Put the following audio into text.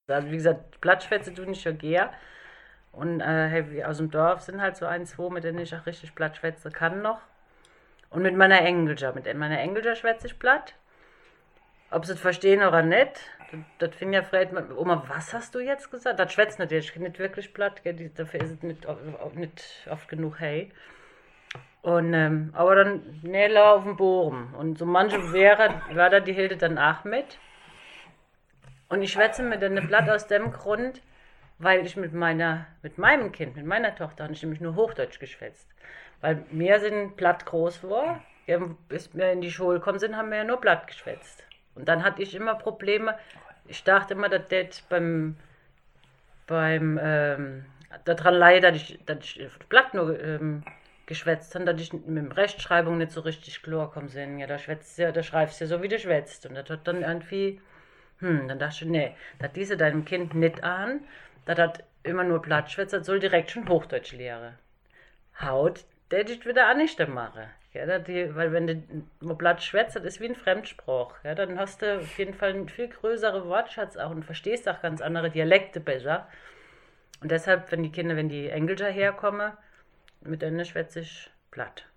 Also wie gesagt, Plattschwätze tue ich ja gern. Und hey, wir aus dem Dorf sind halt so ein, zwei, mit denen ich auch richtig Plattschwätze kann noch. Und mit meiner Engelger schwätze ich platt. Ob sie es verstehen oder nicht, das fing ja vielleicht mal, Oma, was hast du jetzt gesagt? Das schwätzt natürlich nicht wirklich platt, gell? Dafür ist es nicht oft genug hey. Und, aber dann Nähle auf dem Boden. Und so manche Wörter, die hielt dann auch mit. Und ich schwätze mit denen platt aus dem Grund, weil ich mit meinem Kind, mit meiner Tochter, habe ich nämlich nur Hochdeutsch geschwätzt. Weil wir sind platt groß war. Ja, bis wir in die Schule gekommen sind, haben wir ja nur platt geschwätzt. Und dann hatte ich immer Probleme. Ich dachte immer, dass das beim daran leid, dass ich platt nur geschwätzt habe, dass ich mit dem Rechtschreibung nicht so richtig klar kommen sind. Ja, da schreibst du ja so, wie du schwätzt. Und das hat dann irgendwie, dann dachte ich, nee, das diese deinem Kind nicht an, dass das immer nur platt schwätzt, das soll direkt schon Hochdeutsch lehren. Haut, der ich wieder auch nicht machen. Ja, weil wenn du mal platt schwätzt, das ist wie ein Fremdsprach. Ja, dann hast du auf jeden Fall einen viel größeren Wortschatz auch und verstehst auch ganz andere Dialekte besser. Und deshalb, wenn die Englischer herkommen, mit denen schwätze ich platt.